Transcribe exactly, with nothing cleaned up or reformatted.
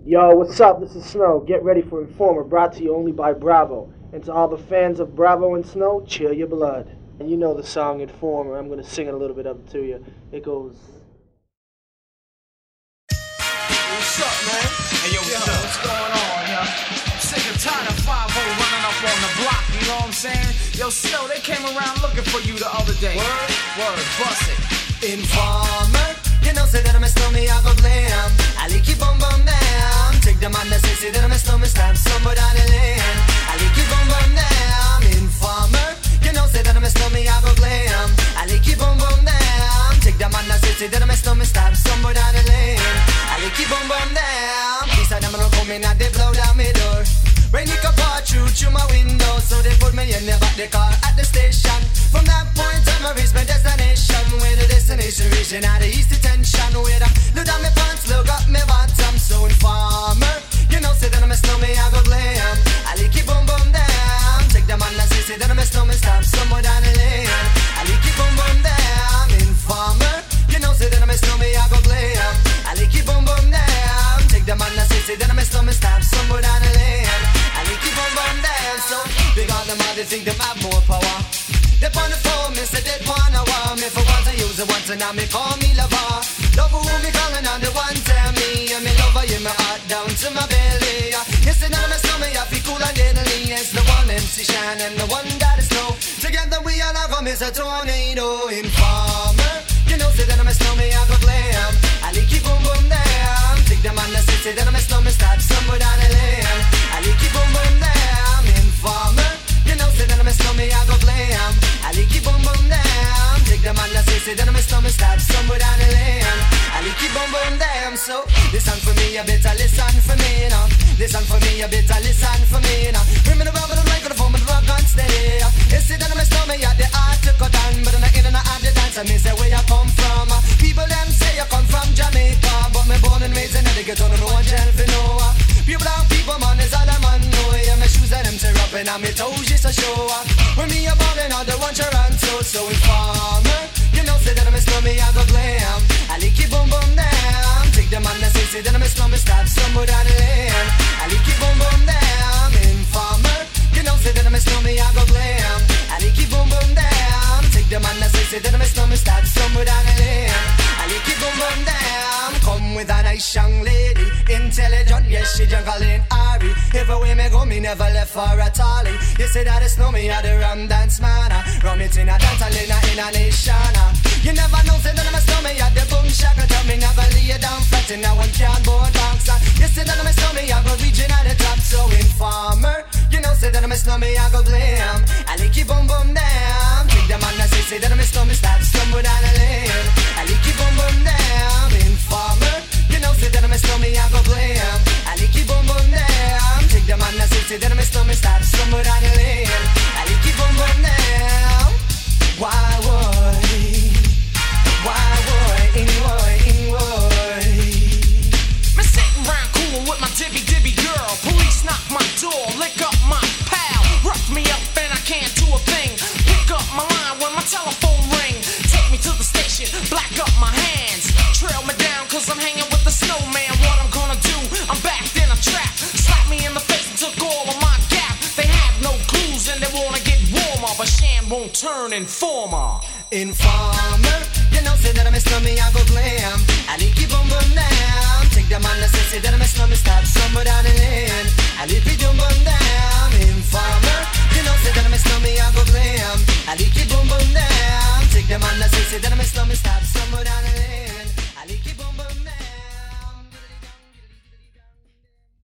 Yo, what's up? This is Snow. Get ready for Informer, brought to you only by Bravo. And to all the fans of Bravo and Snow, chill your blood. And you know the song Informer. I'm going to sing a little bit of it to you. It goes... What's up, man? Hey, yo, what's yo, up? What's going on, yo? I'm sick and tired of five oh running up on the block, you know what I'm saying? Yo, Snow, they came around looking for you the other day. Word? Word, bust it. Informer, you know, say that I'm a snowman, I go blam. I like you bum bum down. Take the man that say, say that I'm a snowman, stamp somewhere down the lane. I like you bum bum down. Informer, you know, say that I'm a snowman, I go blam. I like you bum bum down. Take the man that say, say that I'm a snowman, stamp somewhere down the lane. I like you bum bum down. These are them don't come in and they blow down my door. Rain it can pour through through my window, so they put me in the back the car at the station. From that point on, I reached my destination. Where the destination region out of east detention. Where I look down my pants, look up my bottom. So Informer, you know, say that I'm a snowman, I go glam. I like it boom boom down. Take the man that say, say that I'm a snowman, stamp somewhere down the lane. I like it boom boom down. Informer, you know, say that I'm a snowman, I go glam. I like it boom boom down. Take the man that say, say that I'm a snowman, stamp somewhere down the lane. I like it boom boom down. So big on them all, they think they have more power. They on the phone, me say they wanna want me. For once I use it once and now me call me lover. Love who me calling on the one tell me. And me lover in my heart down to my belly. You say that I'm a snowman, I feel cool and deadly. It's the one M C Shine and the one that is snow. Together we all have a miss a tornado. Informer, you know say that I'm a snowman, I go glam. I like it boom boom down. Take the man that say, say that I'm a snowman, start somewhere down the lane. I like it boom boom down. Informer, you know say that I'm a snowman, I go glam. I like it boom boom down. Take the man that say, say that I'm a snowman, start somewhere down the lane. I like it boom boom down. So listen for me, you better listen for me now. Listen for me, you better listen for me now. Bring me the rubber, the microphone, but the rock on steady. You say that I'm a snowman, yeah, the art to cut down. But I'm not in and out the dance, I mean say where you come from. People them say you come from Jamaica, but me born and raised in the ghetto, no one tell for no. Pure brown people, man, is all I'm on. No, yeah, my shoes and them tear up and I'm toes just a show. When me a ballin' out the one Toronto, so Informer, you know say that I'm a snowman, I go glam. I like it boom boom down. Take the man that say, say that I'm a snowman, start somewhere down the lane. I like it boom boom down. Informer, you know say that I'm a snowman, I go glam. I like it boom boom down. Take the man that say, say that I'm a snowman, start somewhere down the lane. I like it boom boom down. Come with a nice young lady, intelligent, yes she juggling Ari. Everywhere me go, me never left for a tally. You say that it's no me, I the rum dance man. Rum it in a dance, I in a, in a nation. You never know, say that I'm a snowman, I the boom shaka. Tell me never lay down flat in a one cardboard box. You say that I'm a snowman, I go reaching at the top. So Informer, you know say that I'm a snowman, I go blam. I like it boom boom down. Take the man that say, say that I'm a snowman, start stumble down the lane. I like it boom boom down. Informer, you know say that I'm a snowman, I go blam. I like it boom boom down. Take the man that say, say that I'm a snowman, start stumble down the lane. I like it boom boom down. Why would, why would, in would, in would. Me sitting round coolin' with my dibby dibby girl. Police knock my door, lick up my pal. Rough me up and I can't do a thing. Pick up my line when my telephone ring. Take me to the station, black up my hands. Trail me down cause I'm hanging with the snowman. What I'm gonna do, I'm backed in a trap. Slap me in the face and took all of my gap. They have no clues and they wanna get warmer, but Shan won't turn Informer. Informer, you know say that I'm a snowman, I go glam. I like it boom boom down. Take the man that say, say that I'm a snowman, start somewhere down the lane. I like it boom boom down.